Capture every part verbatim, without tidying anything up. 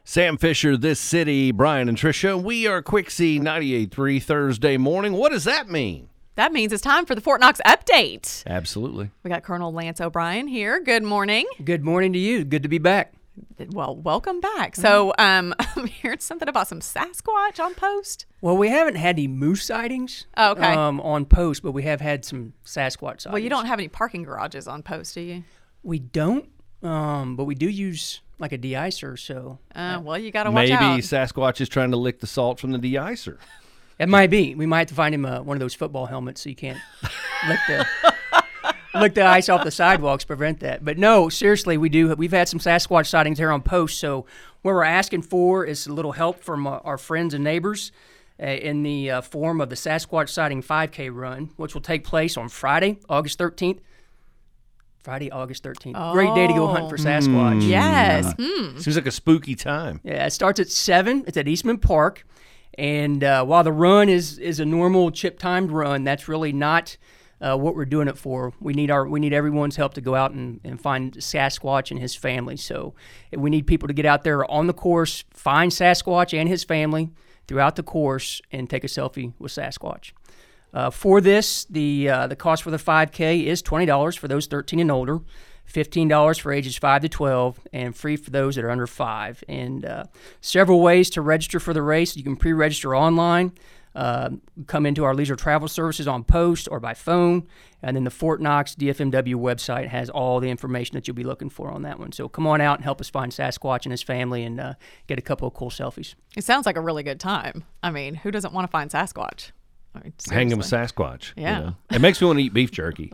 Sam Fisher, This City, Brian and Tricia. We are Quixie ninety-eight point three Thursday morning. What does that mean? That means it's time for the Fort Knox Update. Absolutely. We got Colonel Lance O'Brien here. Good morning. Good morning to you. Good to be back. Well, welcome back. So um, I'm hearing something about some Sasquatch on post. Well, we haven't had any moose sightings Oh, okay. um, on post, but we have had some Sasquatch sightings. Well, you don't have any parking garages on post, do you? We don't, um, but we do use like a de-icer, so. Uh, well, you got to watch Maybe out. Sasquatch is trying to lick the salt from the de-icer. It might be. We might have to find him uh, one of those football helmets so you can't lick the lick the ice off the sidewalks, prevent that. But no, seriously, we do. We've had some Sasquatch sightings here on post, so what we're asking for is a little help from uh, our friends and neighbors uh, in the uh, form of the Sasquatch Sighting five K run, which will take place on Friday, August thirteenth. Friday, August thirteenth. Oh. Great day to go hunt for Sasquatch. Yes. Hmm. Seems like a spooky time. Yeah, it starts at seven. It's at Eastman Park. And uh, while the run is, is a normal chip-timed run, that's really not uh, what we're doing it for. We need our we need everyone's help to go out and, and find Sasquatch and his family. So we need people to get out there on the course, find Sasquatch and his family throughout the course, and take a selfie with Sasquatch. Uh, for this, the uh, the cost for the five K is twenty dollars for those thirteen and older, fifteen dollars for ages five to twelve, and free for those that are under five. And uh, several ways to register for the race. You can pre-register online, uh, come into our leisure travel services on post or by phone, and then the Fort Knox D F M W website has all the information that you'll be looking for on that one. So come on out and help us find Sasquatch and his family and uh, get a couple of cool selfies. It sounds like a really good time. I mean, who doesn't want to find Sasquatch? I mean, Hang him with seriously. Sasquatch. Yeah. You know? It makes me want to eat beef jerky.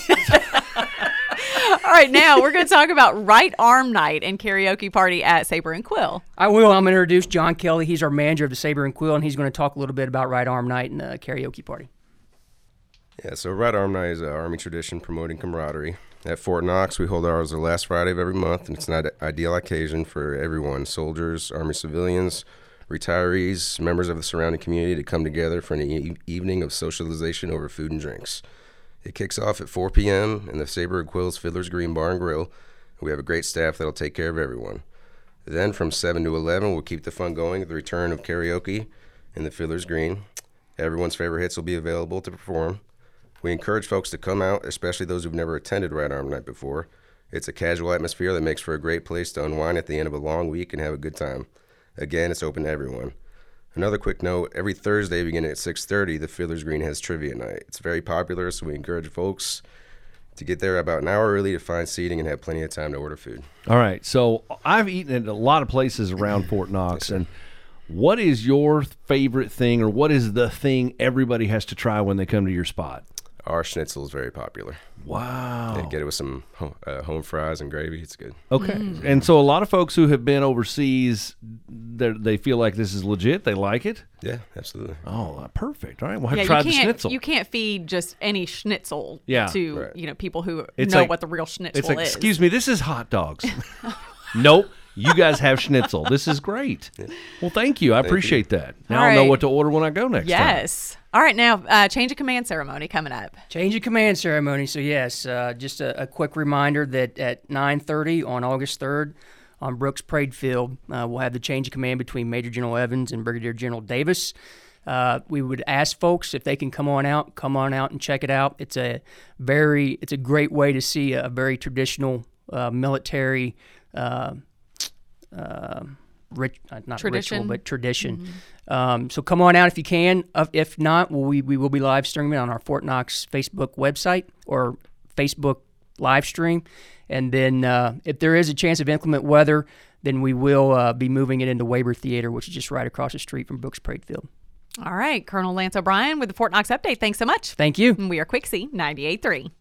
All right, now we're going to talk about Right Arm Night and karaoke party at Saber and Quill. I will. I'm going to introduce John Kelly. He's our manager of the Saber and Quill, and he's going to talk a little bit about Right Arm Night and the karaoke party. Yeah, so Right Arm Night is an Army tradition promoting camaraderie. At Fort Knox, we hold ours the last Friday of every month, and it's an ideal occasion for everyone, soldiers, Army civilians, retirees, members of the surrounding community to come together for an e- evening of socialization over food and drinks. It kicks off at four p.m. in the Saber and Quill's Fiddler's Green Bar and Grill. We have a great staff that'll take care of everyone. Then from seven to eleven, we'll keep the fun going with the return of karaoke in the Fiddler's Green. Everyone's favorite hits will be available to perform. We encourage folks to come out, especially those who've never attended Right Arm Night before. It's a casual atmosphere that makes for a great place to unwind at the end of a long week and have a good time. Again, it's open to everyone. Another quick note, every Thursday beginning at six thirty, the Fiddler's Green has trivia night. It's very popular, so we encourage folks to get there about an hour early to find seating and have plenty of time to order food. All right. So I've eaten at a lot of places around Fort Knox. Yes, and what is your favorite thing, or what is the thing everybody has to try when they come to your spot? Our schnitzel is very popular. Wow. They get it with some ho- uh, home fries and gravy. It's good. Okay. Mm. And so a lot of folks who have been overseas, they feel like this is legit. They like it. Yeah, absolutely. Oh, perfect. All right. Well, I've Yeah, tried you the can't, schnitzel. You can't feed just any schnitzel Yeah. to Right. you know people who It's know like- what the real schnitzel It's like, is. excuse me, this is hot dogs. Nope. You guys have schnitzel. This is great. Well, thank you. I appreciate that. Now All I'll know right. what to order when I go next time. Yes. All right, now uh, change of command ceremony coming up. Change of command ceremony. So yes, uh, just a, a quick reminder that at nine thirty on August third on Brooks Parade Field, uh, we'll have the change of command between Major General Evans and Brigadier General Davis. Uh, we would ask folks if they can come on out, come on out and check it out. It's a very, it's a great way to see a very traditional uh, military, uh, uh, rich, uh, not Tradition. ritual, but tradition. Um, so come on out if you can. Uh, if not, well, we, we will be live streaming on our Fort Knox Facebook website or Facebook live stream. And then uh, if there is a chance of inclement weather, then we will uh, be moving it into Weber Theater, which is just right across the street from Brooks Parade Field. All right, Colonel Lance O'Brien with the Fort Knox Update. Thanks so much. Thank you. And we are Quixie ninety-eight point three.